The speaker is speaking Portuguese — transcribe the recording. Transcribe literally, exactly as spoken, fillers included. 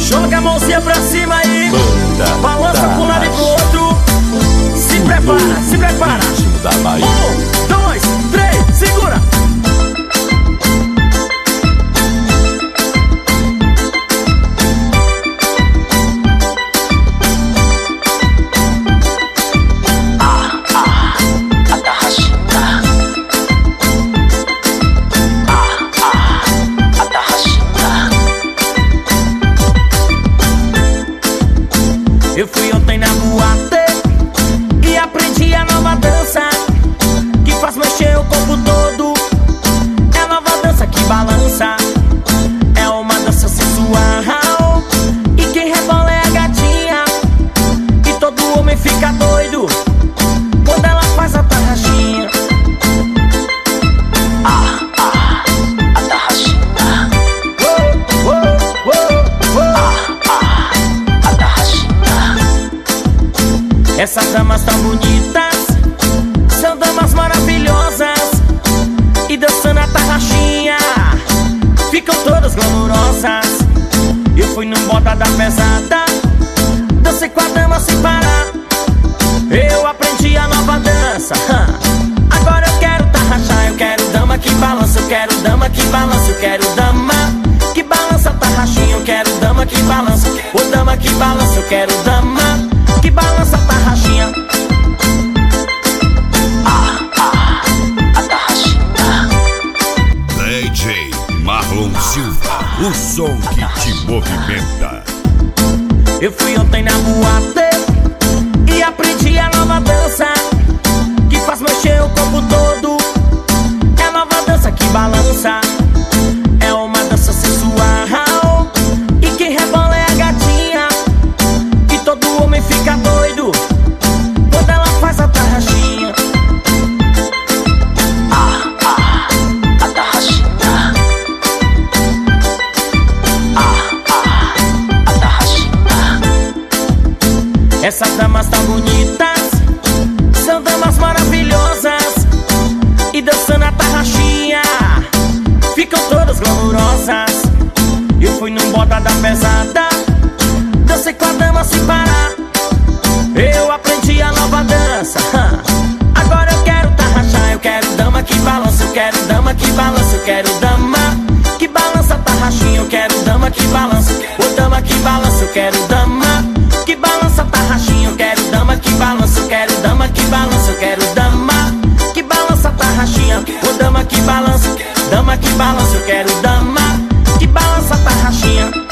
Joga a mãozinha pra cima aí, Banda balança da pra um lado e pro outro. Se prepara, se prepara. Ritmo da Bahia. Um, dois, três, segura. Eu fui ontem na boate e aprendi a nova dança que faz mexer o corpo todo. É a nova dança que balança, é uma dança sensual. E quem rebola é a gatinha, e todo homem fica doido quando ela faz a tarraxinha. Ah, ah, a tarraxinha. Oh, oh, oh, oh. Ah, ah, a tarraxinha. Essas damas tão bonitas são damas maravilhosas, e dançando a tarraxinha ficam todas glamurosas. Eu fui num bota da pesada, dancei com a dama sem parar. Eu aprendi a nova dança, agora eu quero tarraxar. Eu quero dama que balança, eu quero dama que balança, eu quero dama que balança a tarraxinha. Eu quero dama que balança, ô dama que balança, eu quero dama que balança a tarraxinha. Ah, ah, a tarraxinha. D J Marlon Silva, o som que te movimenta. Eu fui ontem na boate e aprendi a nova dança que faz mexer o corpo todo. É a nova dança que balança, é uma dança sensual. E quem rebola é a gatinha, e todo homem fica doido quando ela faz a tarraxinha. Ah, ah, a tarraxinha. Ah, ah, a tarraxinha. Essas damas tão bonitas são damas maravilhosas, e dançando a tarraxinha ficam todas glamurosas. Eu fui num bota da pesada, dancei com a dama sem parar. Eu aprendi a nova dança, agora eu quero tarraxar. Eu quero dama que balança, eu quero dama que balança, eu quero dama que balança a tarraxinha. Eu quero dama que balança, ô dama que balança, eu quero dama que balança a tarraxinha. Eu quero dama que balança, eu quero dama que balança, eu quero dama que balança a tarraxinha. Ô dama que balança, dama que balança, eu quero dama que balança a tarraxinha.